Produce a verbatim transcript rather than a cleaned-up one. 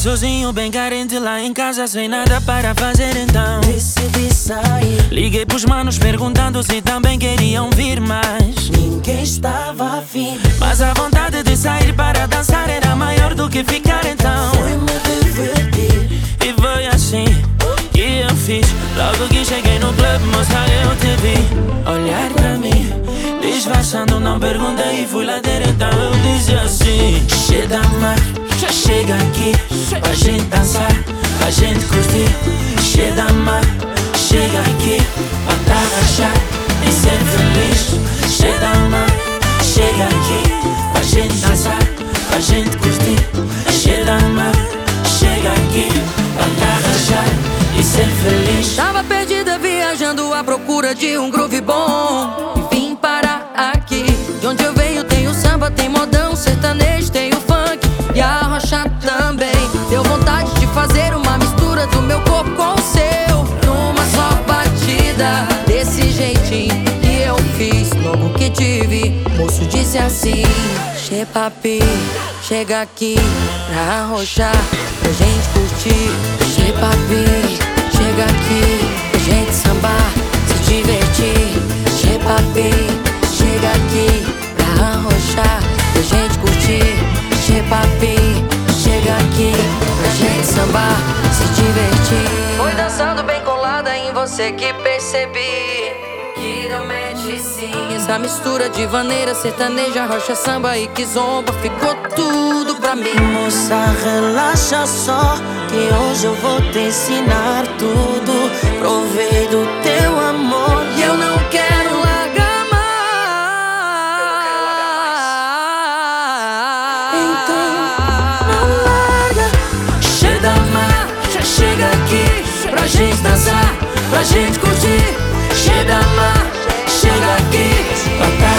sozinho, bem carente lá em casa, sem nada para fazer, então decidi sair. Liguei pros manos perguntando se também queriam vir, mas ninguém estava a vir. Mas a vontade de sair para dançar era maior do que ficar, então fui-me divertir. E foi assim que eu fiz. Logo que cheguei no clube, moça, eu te vi olhar pra mim, disfarçando, não perguntei e fui lá ter. Então eu disse assim: chega mar, chega aqui, pra gente dançar, pra gente curtir. Chega mar, chega aqui, pra tá rachar e ser feliz. Chega mar, chega aqui, pra gente dançar, pra gente curtir. Chega mar, chega aqui, pra tá rachar e ser feliz. Tava perdida viajando à procura de um groove bom e vim parar aqui. De onde eu venho tem o samba, tem modão, sertanejo, tem o funk e a rocha também. Deu vontade de fazer uma mistura do meu corpo com o seu numa só batida. Desse jeitinho que eu fiz logo que te vi. Moço disse assim: che papi, chega aqui pra arrochar, pra gente curtir. Che papi, chega aqui pra gente sambar, se divertir. Che papi, chega aqui pra arrochar, pra gente curtir. Che papi, chega aqui pra gente sambar, se divertir. Foi dançando bem colada em você que percebi que realmente sim. Essa mistura de vaneira, sertaneja, rocha, samba e kizomba ficou tudo pra mim. Moça, relaxa só, que hoje eu vou te ensinar tudo. Provei do teu amor e eu não quero largar mais. Então não larga. Chega mar, chega aqui, pra gente dançar, pra gente curtir. Chega mar, chega aqui, pra